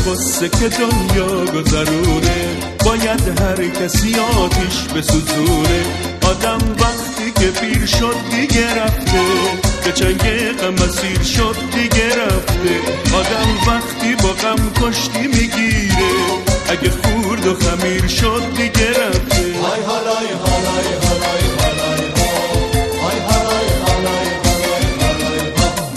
غصه که دنیا گذرونه، باید هر کسی آتیش بسوزونه. آدم وقتی که پیر شد دیگه رفته، به چنگ غم اسیر شد دیگه رفته. آدم وقتی با غم کشتی میگیره، اگه خورد و خمیر شد دیگه رفته. های هالای هالای هالای هالای های هالای هالای هالای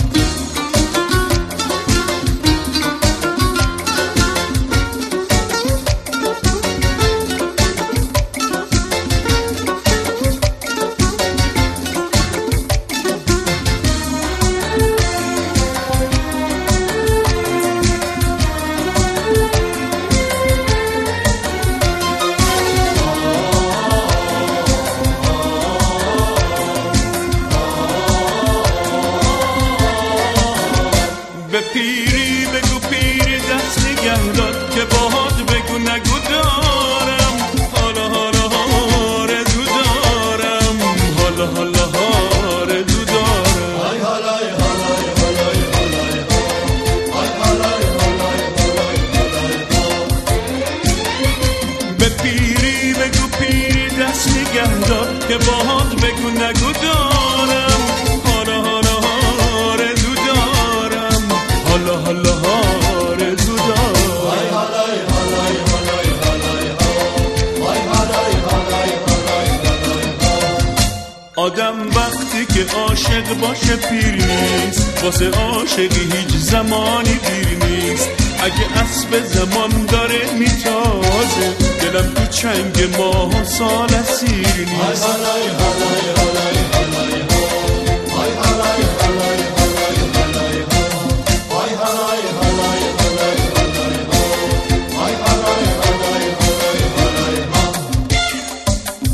به پیری بگو پیری دست نگه داد، که باهات بگو نگو دارم. حالا حالا آرزو دارم، حالا حالا آرزو دارم. های هالای هالای هالای هالای های هالای هالای هالای به پیری بگو پیری دست نگه داد، که باهات بگو نگو دارم. حالا حالا آرزو دارم، حالا حالا آرزو دارم. های هالای هالای هالای هالای های هالای هالای هالای. آدم وقتی که عاشق باشه پیر نیست، واسه عاشقی هیچ زمانی دیر نیست. اگه اسب زمان داره میتازه، دلم تو چنگ ماه و سال اسیر نیست. های هالای هالای هالای هالای های هالای هالای هالای هالای های هالای هالای هالای هالای های هالای هالای هالای هالای.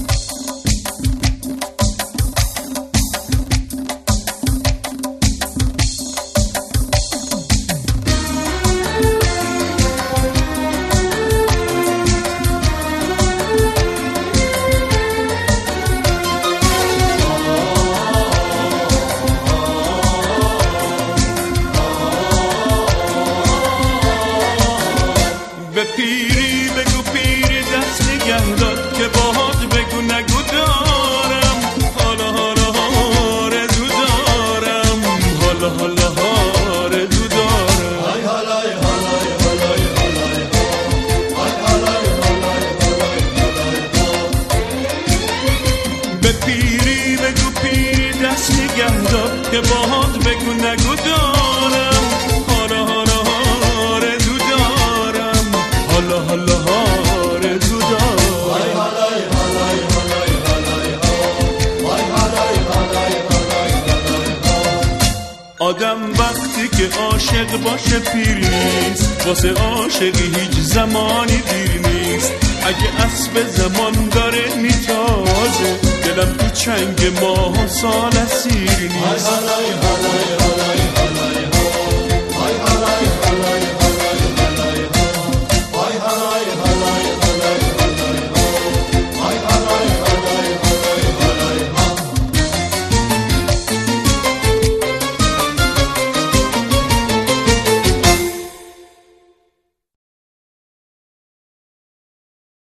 به پیری بگو پیری دست نگه داد، که باهات بگو نگو دارم. حالا حالا آرزو دارم، حالا حالا آرزو دارم. های هالای هالای هالای هالای های هالای هالای هالای هالای. به پیری بگو پیری دست نگه داد، که باهات بگو نگو دارم. حالا حالا آرزو دارم، حالا حالا آرزو دارم. های هالای هالای هالای هالای های هالای هالای هالای هالای. آدم وقتی که عاشق باشه پیر نیست، واسه عاشقی هیچ زمانی دیر نیست. اگه اسب زمان داره میتازه، دلم تو چنگ ماه و سال اسیر های نیست. هالای هالای